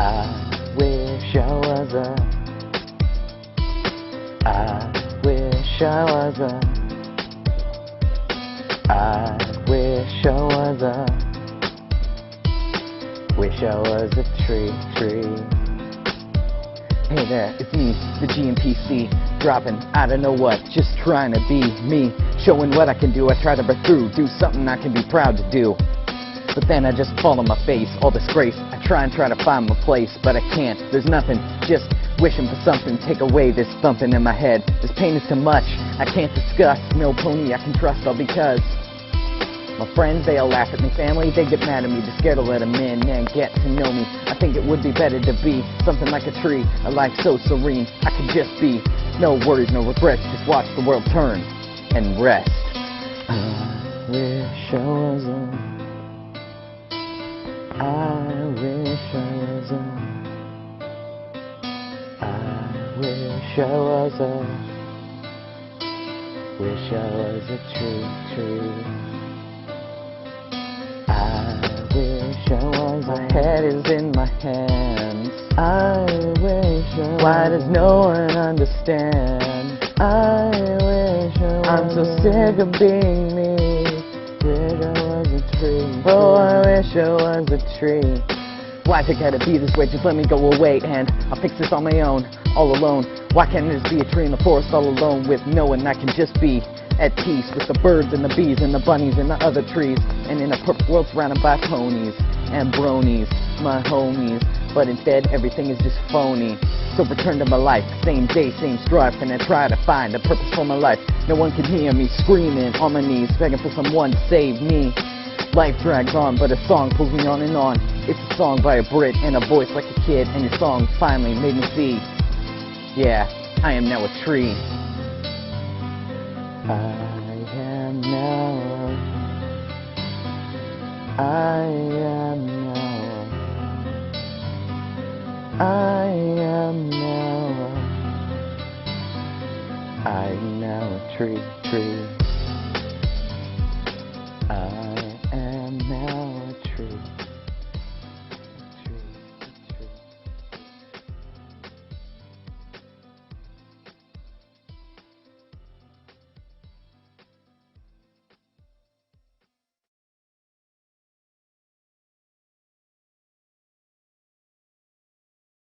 I wish I was a, I wish I was a, I wish I was a, wish I was a tree. Hey there, it's me, the GMPC, dropping out of know what, just trying to be me, showing what I can do. I try to break through, do something I can be proud to do. But then I just fall on my face, all disgrace. I try to find my place, but I can't. There's nothing, just wishing for something. Take away this thumping in my head. This pain is too much, I can't discuss. No pony I can trust, all because my friends, they all laugh at me. Family, they get mad at me. They're scared to let them in and get to know me. I think it would be better to be something like a tree, a life so serene. I could just be, no worries, no regrets. Just watch the world turn and rest. I wish I was a, I wish I was a, I wish I was a, wish I was a tree. I wish I was, my head is in my hands. I wish I was, why does no one understand? I wish I was, I'm so sick of being me. Wish I was a tree. Oh, I wish I was a tree. Why's it gotta be this way? Just let me go away and I'll fix this on my own, all alone. Why can't I just be a tree in the forest all alone with no one? I can just be at peace with the birds and the bees and the bunnies and the other trees, and in a perfect world surrounded by ponies and bronies, my homies. But instead everything is just phony. So return to my life, same day, same strife, and I try to find a purpose for my life. No one can hear me screaming on my knees, begging for someone to save me. Life drags on, but a song pulls me on and on. It's a song by a Brit and a voice like a kid, and your song finally made me see, yeah, I am now a tree. I am now, I am now, I am now, I'm now a tree.